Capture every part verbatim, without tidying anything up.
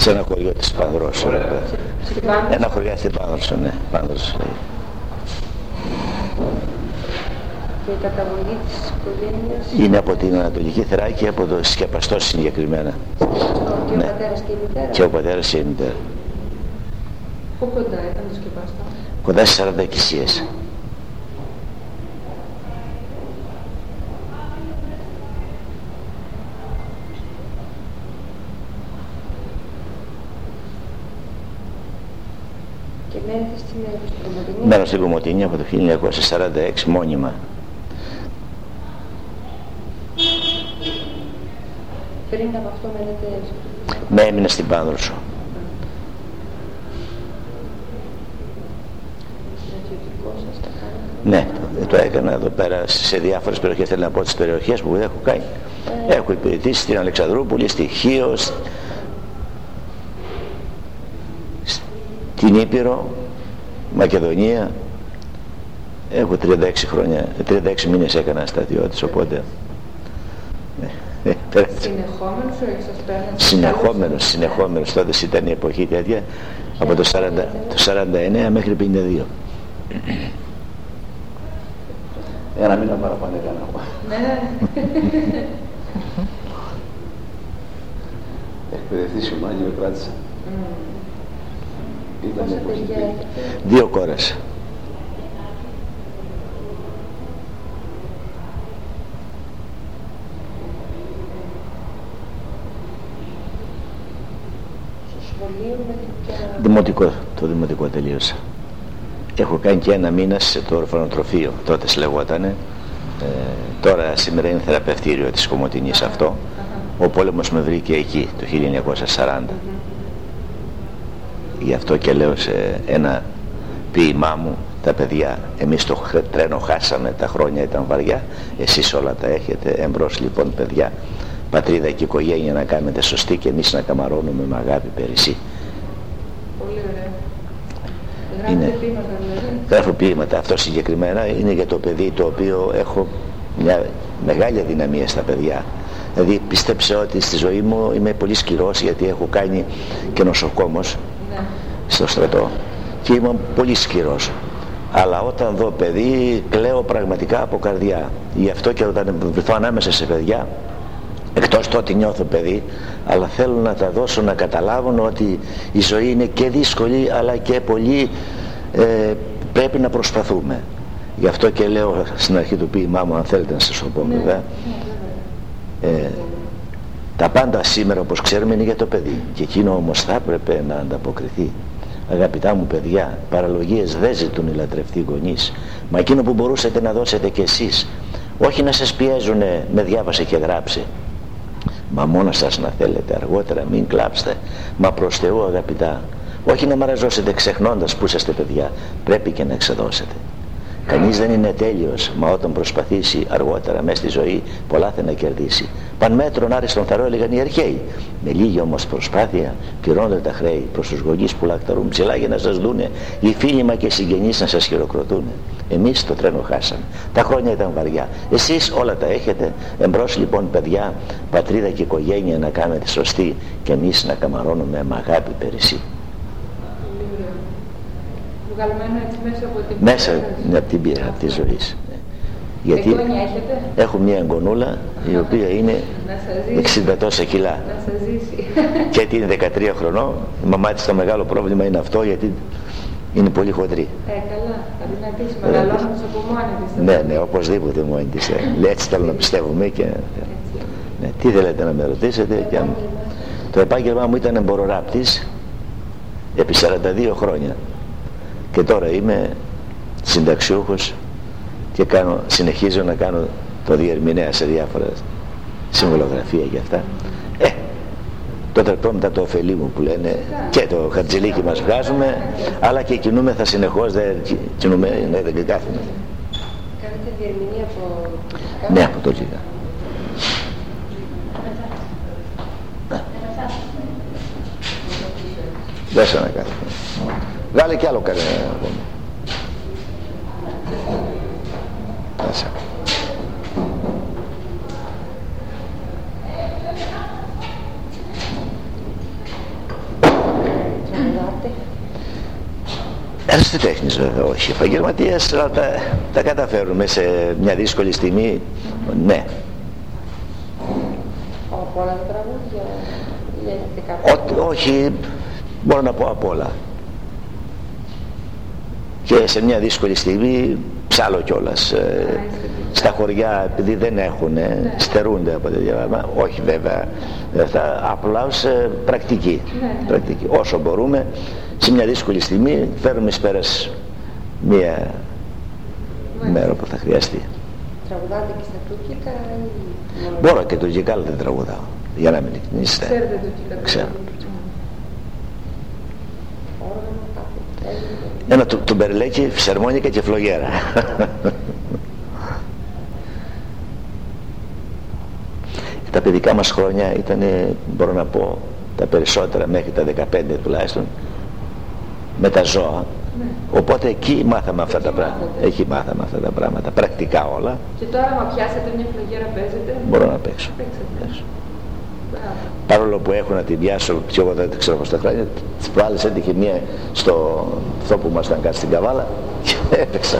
Σε ένα χωριό της Πανδρώσου. Ένα χωριό στην Πανδρώσου, ναι. Πανδρώσου. Και η καταγωγή της οικογένειας είναι από την Ανατολική Θράκη, από το Σκεπαστό συγκεκριμένα. Και ο ναι. πατέρας και η μητέρα. Και ο πατέρας και η μητέρα. Πού κοντά ήταν το Σκεπαστό? Κοντά στις σαράντα εκκλησίες. Και μένετε στην Κομωτινή. Μένω στην Κομωτινή από το χίλια εννιακόσια σαράντα έξι μόνιμα. Πριν από αυτό μένετε... Ναι, έμεινα στην Πάνδρωσο. Ναι, το, το έκανα εδώ πέρα σε διάφορες περιοχές. Θέλω να πω τις περιοχές που έχω κάνει. Ε. Έχω υπηρετήσει στην Αλεξανδρούπολη, στη Χίο, στην Ήπειρο, Μακεδονία. Έχω τριάντα έξι χρόνια, τριάντα έξι μήνες έκανα στρατιώτης, οπότε... Συνεχόμενος ή σας παίρνετε? Συνεχόμενος, συνεχόμενος. Τότε ήταν η εποχή τέτοια, από το σαράντα εννέα μέχρι πενήντα δύο. Ένα μήνα παραπάνω έκανα εγώ. Ναι. Εκπαιδευτής ο Μάνιο, κράτησα. Πόσα παιδιά έχετε? Δύο κόρες. Δημοτικό, το δημοτικό τελείωσα. Έχω κάνει και ένα μήνα σε το ορφανοτροφείο, τότε λεγότανε. Ε, τώρα σήμερα είναι θεραπευτήριο της Κομωτινής αυτό. Ο πόλεμος με βρήκε εκεί το χίλια εννιακόσια σαράντα. Γι' αυτό και λέω σε ένα ποίημά μου, τα παιδιά, εμείς το τρένο χάσαμε, τα χρόνια ήταν βαριά, εσείς όλα τα έχετε, εμπρός λοιπόν παιδιά, πατρίδα και οικογένεια να κάνετε σωστή και εμείς να καμαρώνουμε με αγάπη περισσή. Πολύ ωραία. Είναι, ποίηματα, δηλαδή. Γράφω ποίηματα. Αυτό συγκεκριμένα είναι για το παιδί το οποίο έχω μια μεγάλη αδυναμία στα παιδιά. Δηλαδή πίστεψε ότι στη ζωή μου είμαι πολύ σκληρός, γιατί έχω κάνει και νοσοκόμος, ναι, στο στρατό και είμαι πολύ σκληρός. Αλλά όταν δω παιδί κλαίω πραγματικά από καρδιά. Γι' αυτό και όταν βρεθώ ανάμεσα σε παιδιά, εκτός το ότι νιώθω παιδί, αλλά θέλω να τα δώσω να καταλάβουν ότι η ζωή είναι και δύσκολη αλλά και πολύ ε, πρέπει να προσπαθούμε. Γι' αυτό και λέω στην αρχή του ποίημά μου, αν θέλετε να σας το πω, ναι, βέβαια, ε, τα πάντα σήμερα όπως ξέρουμε είναι για το παιδί, και εκείνο όμως θα έπρεπε να ανταποκριθεί. Αγαπητά μου παιδιά, παραλογίες δεν ζητούν οι λατρευτοί γονείς, μα εκείνο που μπορούσατε να δώσετε κι εσείς, όχι να σας πιέζουν με διάβασε και γράψε, μα μόνο σας να θέλετε, αργότερα μην κλάψετε, μα προς Θεού αγαπητά, όχι να μαραζώσετε ξεχνώντας που είσαστε παιδιά, πρέπει και να εξεδώσετε. Κανείς δεν είναι τέλειος, μα όταν προσπαθήσει αργότερα μέσα στη ζωή πολλά θα να κερδίσει. Παν μέτρον άριστον θαρώ, έλεγαν οι αρχαίοι. Με λίγη όμως προσπάθεια πληρώνονται τα χρέη προς τους γονείς που λακταρούν ψηλά για να σας δούνε, οι φίλοι μα και οι συγγενείς να σας χειροκροτούν. Εμείς το τρένο χάσαμε. Τα χρόνια ήταν βαριά. Εσείς όλα τα έχετε. Εμπρός λοιπόν παιδιά, πατρίδα και οικογένεια να κάνετε σωστή, και εμείς να καμαρώνουμε με αγάπη περισσή. Βγαλμένο έτσι μέσα από την μέσα από την πείρα της ζωής. Γιατί έχω μια εγγονούλα η οποία είναι εξήντα τόσα κιλά. Να σας ζήσει. Και γιατί είναι δεκατρία χρονών, η μαμά της το μεγάλο πρόβλημα είναι αυτό, γιατί είναι πολύ χοντρή. Ε, καλά, θα δυνατήσει, μεγαλώνοντας από μόνη της. Ναι, ναι, οπωσδήποτε μόνη της. Λέει, έτσι θέλω να πιστεύουμε. Και... ναι, τι θέλετε να με ρωτήσετε? Και... το επάγγελμά μου ήταν εμποροράπτης επί σαράντα δύο χρόνια. Και τώρα είμαι συνταξιούχος και κάνω, συνεχίζω να κάνω το διερμηνέα σε διάφορα συμβολογραφία και αυτά. Ε, το τρεπτόμετα το ωφελεί μου που λένε, και το χαρτζηλίκι μας βγάζουμε, αλλά και κινούμεθα συνεχώς, δεν κινούμε, ναι, δεν κάθουμε. Κάνετε διερμηνία από... Ναι, από το Λίγα. Δώσα να κάθουμε. Βγάλε κι άλλο κανένα ακόμα. Μέσα. Ερασιτέχνης βέβαια, όχι επαγγελματίας, αλλά τα, τα καταφέρουμε σε μια δύσκολη στιγμή, ναι. Από όλα τα τραγούδια ή έχετε κάποια? Όχι, μπορώ να πω απ' όλα. Και σε μια δύσκολη στιγμή ψάλω κιόλας. Ε, στα χωριά, επειδή δεν έχουν, ναι, στερούνται από τέτοια πράγματα. Όχι βέβαια, θα, απλά ως ε, πρακτική, ναι. πρακτική. Όσο μπορούμε, σε μια δύσκολη στιγμή φέρουμε εις πέρας μια ναι. μέρα που θα χρειαστεί. Τραγουδάτε και στα τουρκικά ή... Μπορώ και τουρκικά, αλλά δεν τραγουδάω, για να μην ειλικρινείς. Ξέρετε τουρκικά? Ξέρω. Ένα του, του μπερλέκι, φυσαρμόνικα και φλογέρα. Τα παιδικά μας χρόνια ήταν, μπορώ να πω, τα περισσότερα μέχρι τα δεκαπέντε τουλάχιστον, με τα ζώα. Ναι. Οπότε εκεί μάθαμε αυτά τα πράγματα. Εκεί μάθαμε αυτά τα πράγματα, πρακτικά όλα. Και τώρα, μα πιάσετε μια φλογέρα, παίζετε? Μπορώ να παίξω. Παίξω. Παρόλο που έχω να την πιάσω, και εγώ δεν ξέρω πώς τα χρόνια, τις προάλλες έτυχε μία στο αυτό που ήμασταν κάτω στην Καβάλα και έπαιξα.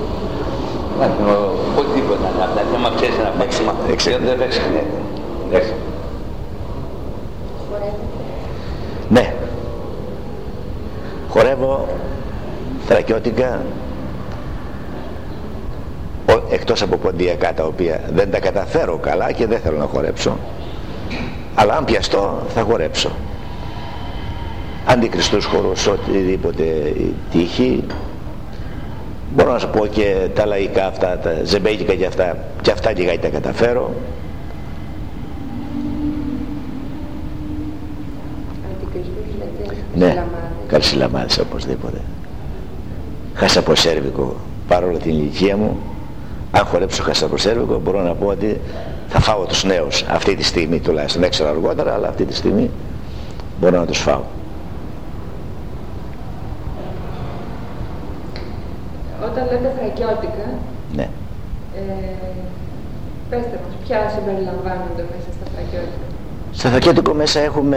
Όχι τίποτα, απλά θέμα ξέρεις ένα παίξιμα, δεν παίξει κανένα. Ναι. Χορεύω θρακιώτικα, εκτός από ποντιακά τα οποία δεν τα καταφέρω καλά και δεν θέλω να χορέψω, αλλά αν πιαστώ θα χορέψω. Αντικριστούς χορούς, οτιδήποτε τύχει. Μπορώ να σου πω και τα λαϊκά αυτά, τα ζεμπέκικα και αυτά, και αυτά λιγάκι τα καταφέρω. Αντικριστούς λέτε? Ναι, καρσιλαμάδες οπωσδήποτε. Χάσα από σέρβικο, παρόλο την ηλικία μου. Αν χορέψω χάσα από σέρβικο, μπορώ να πω ότι θα φάω τους νέους αυτή τη στιγμή τουλάχιστον. Δεν ξέρω αργότερα, αλλά αυτή τη στιγμή μπορώ να τους φάω. Όταν λέτε θρακιώτικα, ναι. ε, πέστε μας, ποια συμπεριλαμβάνονται μέσα στα θρακιώτικα? Στα θρακιώτικο μέσα έχουμε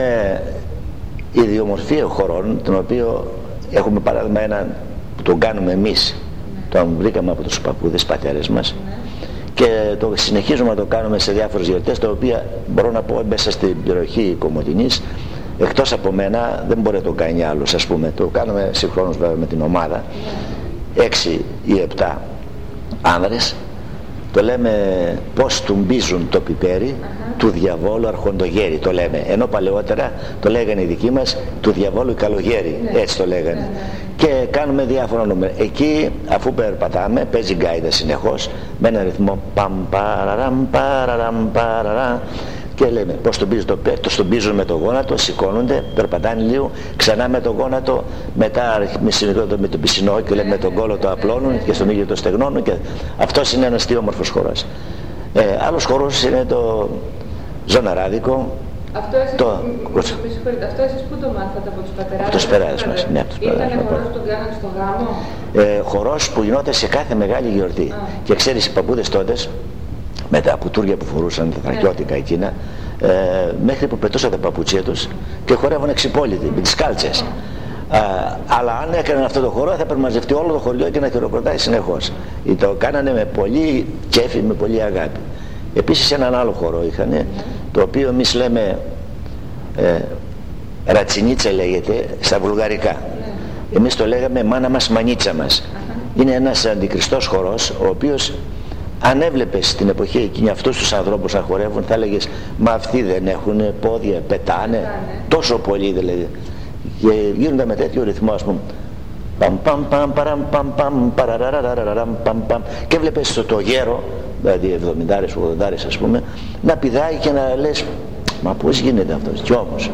ιδιομορφία χωρών, τον οποίο έχουμε παράδειγμα έναν που τον κάνουμε εμείς, ναι. τον βρήκαμε από τους παππούδες πατέρες μας, ναι. και το συνεχίζουμε να το κάνουμε σε διάφορες γιορτές, τα οποία μπορώ να πω μέσα στην περιοχή Κομοτηνής, εκτός από μένα δεν μπορεί να το κάνει άλλος, ας πούμε. Το κάνουμε συγχρόνως βέβαια με την ομάδα, ναι. έξι ή επτά άνδρες. Το λέμε πως τουμπίζουν το πιπέρι, uh-huh. του διαβόλου αρχοντογέρι το λέμε, ενώ παλαιότερα το λέγανε οι δικοί μας του διαβόλου καλογέρι, yeah. έτσι το λέγανε. Yeah. Και κάνουμε διάφορα νούμερα. Εκεί αφού περπατάμε παίζει γκάιδα συνεχώς με ένα ρυθμό παμ παραραμ παραραμ παραραμ, και λέμε πως τον πίζουν, το, το πίζουν με το γόνατο, σηκώνονται, περπατάνε λίγο, ξανά με το γόνατο, μετά με το πισινό και λέμε με τον κόλο το απλώνουν και στον ήλιο το στεγνώνουν, και αυτός είναι ένας τι όμορφος χορός. Ε, άλλος χορός είναι το ζωναράδικο. Αυτό εσείς, το... με συγχωρείτε, αυτό εσείς πού το μάθατε, από τους πατεράδες? Από τους πατεράδες μας, ναι, από τους πατεράδες. Ήτανε χορός που τον κάνανε στο γάμο? Ε, χορός που γινόταν σε κάθε μεγάλη γιορτή. Α. Και ξέρεις, οι παππούδες τότε, με τα πουτούρια που φορούσαν, τα θρακιώτικα εκείνα, ε, μέχρι που πετούσαν τα παπουτσία τους και χορεύαν εξυπόλυτοι με τις κάλτσες. Α, αλλά αν έκαναν αυτό το χορό θα περμαζευτεί όλο το χωριό και να χειροκροτάει συνεχώς. Το κάνανε με πολύ κέφι, με πολύ αγάπη. Επίσης έναν άλλο χορό είχαν, το οποίο εμείς λέμε ε, ρατσινίτσα λέγεται στα βουλγαρικά. Εμείς το λέγαμε μάνα μας μανίτσα μας. Είναι ένας αντικριστός χορός, ο οποίος αν έβλεπες την εποχή εκείνη αυτούς τους ανθρώπους να χορεύουν, θα έλεγες μα αυτοί δεν έχουν πόδια, πετάνε τόσο πολύ δηλαδή, και γίνονται με τέτοιο ρυθμό, ας πούμε, παμ παμ παμ παραμ παμ παμ παραραραραραραμ παμ παμ, και έβλεπες το γέρο, δηλαδή εβδομηντάρες, ογδοντάρες ας πούμε, να πηδάει και να λες μα πώς γίνεται αυτός, κι όμως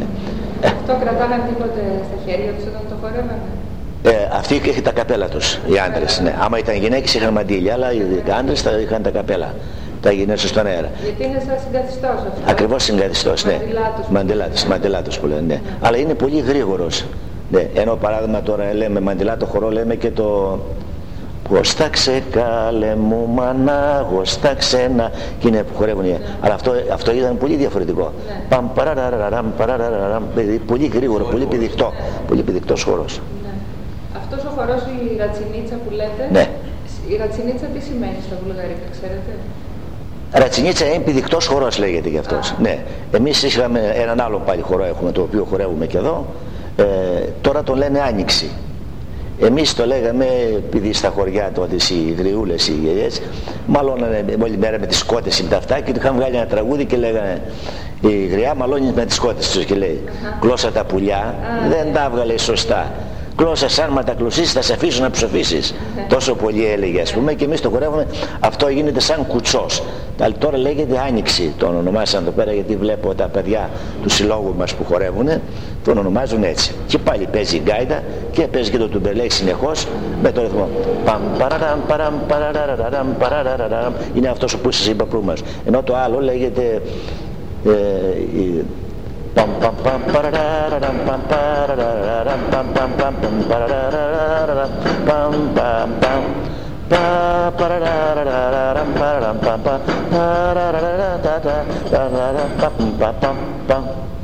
αυτό κρατάνε τίποτε στα χέρια τους όταν το χορεύανε? Ε, αυτοί είχαν τα καπέλα τους, οι άντρες. Ναι. Άμα ήταν γυναίκες είχαν μαντήλια, αλλά οι άντρες είχαν τα καπέλα. Τα γυναίκες στον αέρα. Γιατί είναι σαν συγκαθιστός αυτό. Ακριβώς συγκαθιστός, ναι. Μαντιλάτος, μαντιλάτος που λένε. Ναι. Mm. Αλλά είναι πολύ γρήγορος. Ναι. Ενώ παράδειγμα τώρα λέμε μαντιλάτο χορό, λέμε και το. Γοστάξε καλέ μου μάνα, γοστάξε να... Και είναι που χορεύουν. Ναι. Αλλά αυτό, αυτό ήταν πολύ διαφορετικό. Ναι. Παμ, παραραραραμ, παραραραραμ, πολύ γρήγορο, πολύ πηδικτό. Ναι. Πολύ πηδικτός χορός. Ναι. Αυτός ο χορός, η ρατσινίτσα που λέτε, ναι. Η ρατσινίτσα τι σημαίνει στα βουλγαρικά, ξέρετε? Ρατσινίτσα είναι πηδικτός χορός λέγεται γι' αυτός. Ναι. Εμείς είχαμε έναν άλλο πάλι χορό έχουμε, το οποίο χορεύουμε και εδώ. Ε, τώρα τον λένε Άνοιξη. Εμείς το λέγαμε, επειδή στα χωριά τότε οι γριούλες, οι γιαγιές, μαλώνανε όλη μέρα με τις κότες με τα αυτά και του είχαν βγάλει ένα τραγούδι και λέγανε η γριά μαλώνει με τις κότες τους και λέει «Κλώσσα τα πουλιά, δεν τα έβγαλε σωστά. Κλώσσα σαν μα τα κλωσίσεις θα σε αφήσω να ψοφήσεις». Τόσο πολύ έλεγε ας πούμε και εμείς το χορεύουμε, αυτό γίνεται σαν κουτσός. Αλλά τώρα λέγεται Άνοιξη, τον ονομάσαν εδώ πέρα γιατί βλέπω τα παιδιά του συλλόγου μας που χορεύουν, τον ονομάζουν έτσι. Και πάλι παίζει η γκάιντα και παίζει και το τουμπελέκι συνεχώς με το ρυθμό. Παμ, παραραμ, παραμ, παραραραραμ, παραραραραμ. Είναι αυτός που σας είπα πριν μας. Ενώ το άλλο λέγεται ε, η, παμ παμ παμ παραραραραμ παμ παραραραραμ παμ παμ παμ παραραραραραμ παμ παμ παμ πα παραραραραραμ παραραραραμ παμ παμ παραραραραραραμ παμ παμ παμ